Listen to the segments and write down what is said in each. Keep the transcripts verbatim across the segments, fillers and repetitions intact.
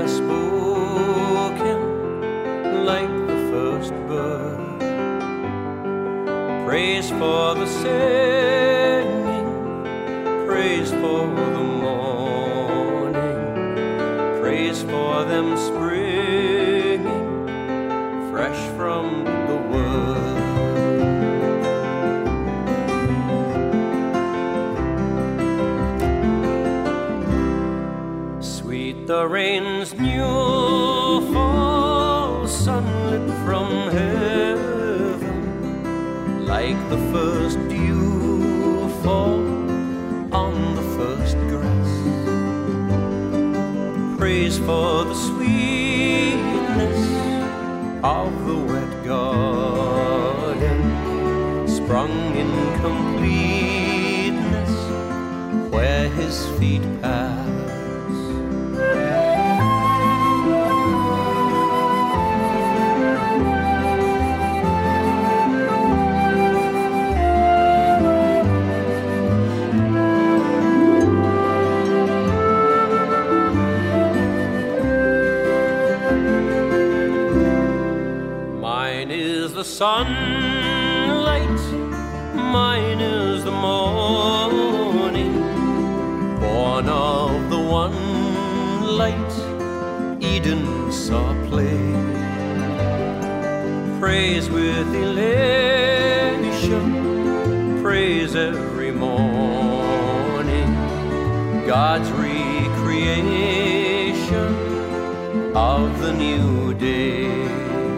spoken like the first bird. Praise for the singing, praise for the morning, praise for them springing fresh from the word. Sweet the rain's new fall, sunlit from heaven, like the first dew fall on the first grass. Praise for the sweetness of the wet garden, sprung in completeness where his feet pass. The sunlight, mine is the morning, born of the one light Eden saw play. Praise with elation, praise every morning, God's recreation of the new day.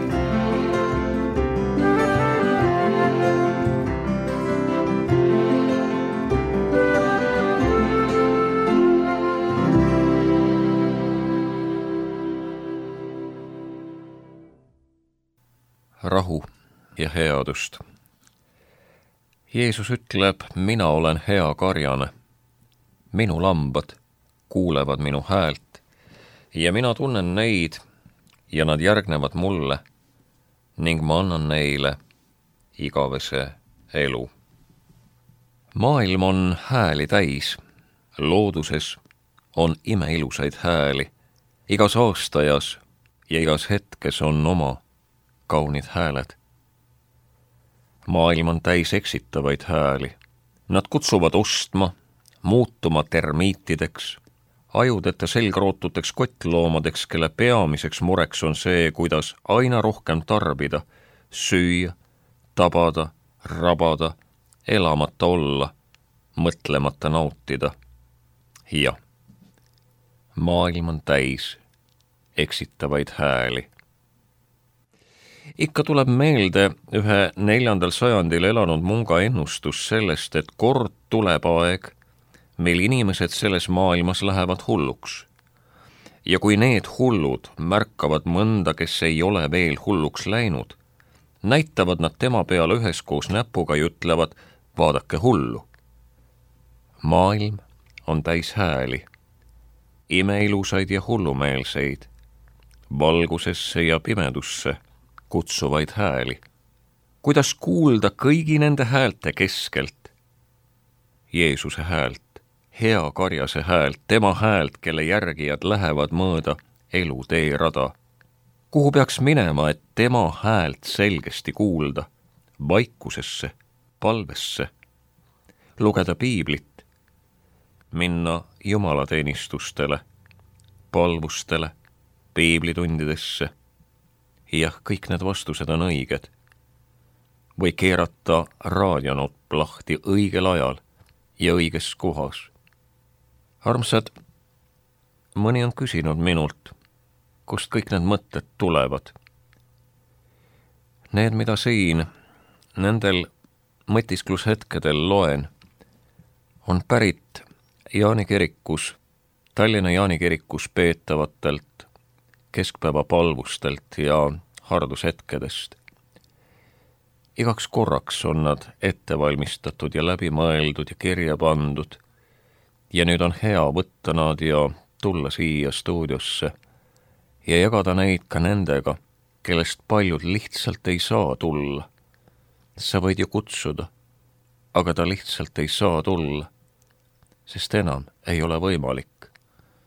Rahu ja headust. Jeesus ütleb, mina olen hea karjane. Minu lambad kuulevad minu häält ja mina tunnen neid ja nad järgnevad mulle ning ma annan neile igavese elu. Maailm on hääli täis. Looduses on imeilusaid hääli. Igas aastajas ja igas hetkes on oma kaunid hääled. Maailm on täis eksitavaid hääli. Nad kutsuvad ostma, muutuma termiitideks, ajudeta selgrootuteks kottloomadeks, kelle peamiseks mureks on see, kuidas aina rohkem tarbida, süüa, tabada, rabada, elamata olla, mõtlemata nautida. Ja maailm on täis eksitavaid hääli. Ikka tuleb meelde ühe neljandal sajandil elanud munga ennustus sellest, et kord tuleb aeg, mil inimesed selles maailmas lähevad hulluks. Ja kui need hullud märkavad mõnda, kes ei ole veel hulluks läinud, näitavad nad tema peale üheskoos näpuga ja ütlevad, vaadake hullu. Maailm on täis hääli, imeilusaid ja hullumeelseid, valgusesse ja pimedusse kutsuvaid hääli. Kuidas kuulda kõigi nende häälte keskelt? Jeesuse häält, hea karjase häält, tema häält, kelle järgijad lähevad mööda elu teerada. Kuhu peaks minema, et tema häält selgesti kuulda? Vaikusesse, palvesse, lugeda piiblit, minna jumalateenistustele, palvustele, piiblitundidesse. Jah, kõik need vastused on õiged. Või keerata raadionoot lahti õigel ajal ja õiges kohas. Armsad, mõni on küsinud minult, kust kõik need mõtted tulevad. Need, mida siin nendel mõtisklushetkedel loen, on pärit Jaani kirikus, Tallinna Jaani kirikus peetavatelt keskpäeva palvustelt ja hardushetkedest. Igaks korraks on nad ette valmistatud ja läbi mõeldud ja kirja pandud ja nüüd on hea võtta nad ja tulla siia stuudiosse ja jagada neid ka nendega, kellest paljud lihtsalt ei saa tulla. Sa võid ju kutsuda, aga ta lihtsalt ei saa tulla, sest enam ei ole võimalik.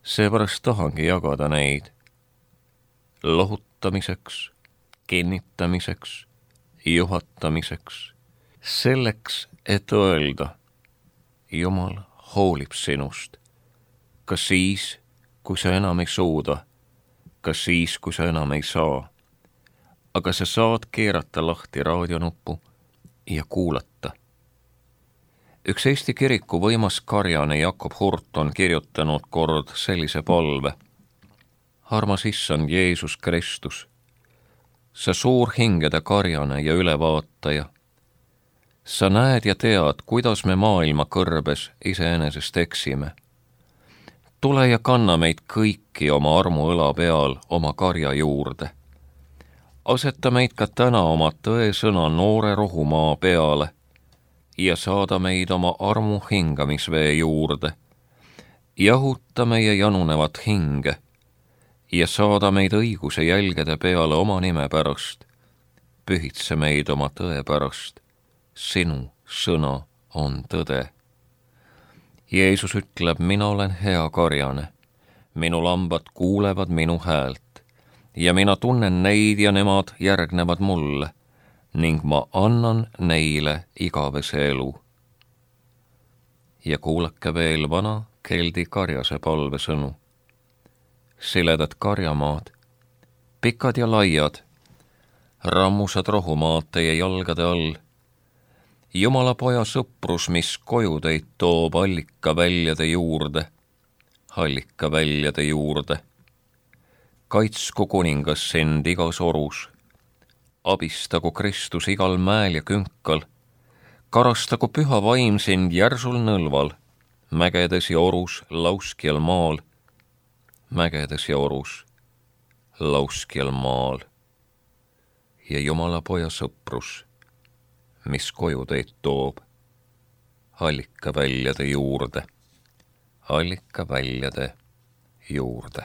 Seepärast tahangi jagada neid lohutamiseks, kinnitamiseks, juhatamiseks, selleks, et öelda, Jumal hoolib sinust, ka siis, kui sa enam ei suuda, ka siis, kui sa enam ei saa. Aga sa saad keerata lahti raadionuppu ja kuulata. Üks Eesti kiriku võimas karjane Jakob Hurt on kirjutanud kord sellise palve. Armas issand Jeesus Kristus, sa suur hingede karjane ja ülevaataja. Sa näed ja tead, kuidas me maailma kõrbes iseenesest eksime. Tule ja kanna meid kõiki oma armu õla peal oma karja juurde. Aseta meid ka täna oma tõesõna noore rohumaa peale ja saada meid oma armu hingamisvee juurde. Jahuta meie janunevat hinge ja saada meid õiguse jälgede peale oma nime pärast. Pühitse meid oma tõe pärast. Sinu sõna on tõde. Jeesus ütleb, mina olen hea karjane. Minu lambad kuulevad minu häält ja mina tunnen neid ja nemad järgnevad mulle ning ma annan neile igavese elu. Ja kuulake veel vana keldi karjase palvesõnu. Siledad karjamaad, pikad ja laiad, rammusad rohumaad teie jalgade all. Jumala poja sõprus, mis koju teid toob allika väljade juurde, allika väljade juurde. Kaitsku kuningas sind igas orus, abistagu Kristus igal mäel ja künkal, karastagu püha vaim sind järsul nõlval, mägedes ja orus lauskjal maal, mägedes ja orus lauskjal maal. Ja Jumala poja sõprus, mis koju teid toob, allika väljade juurde, allika väljade juurde.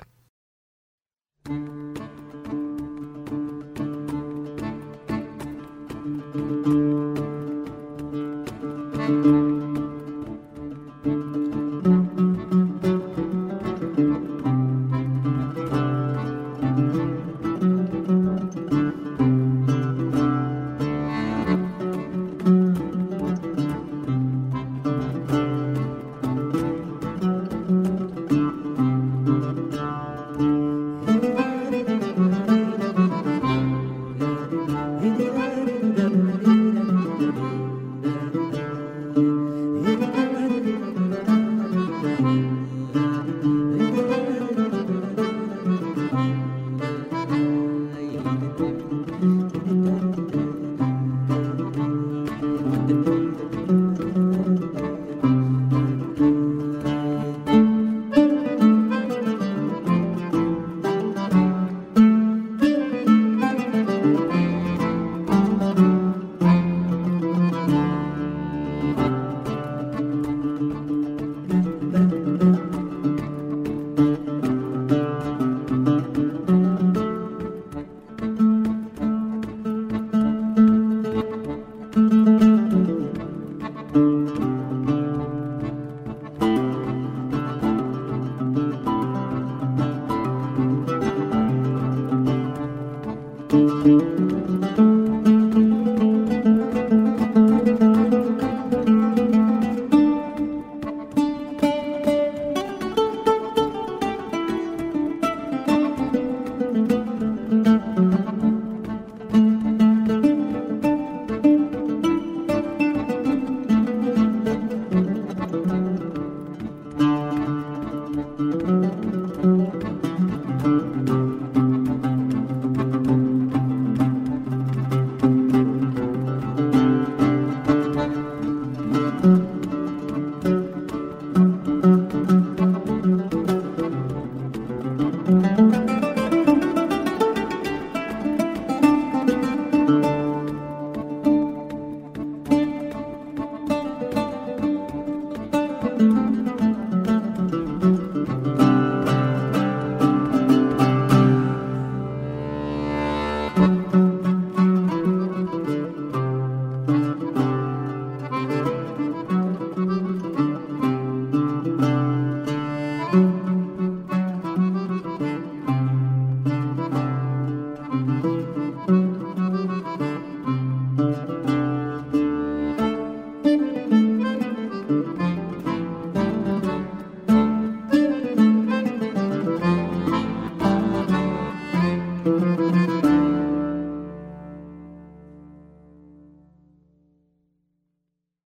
Thank you.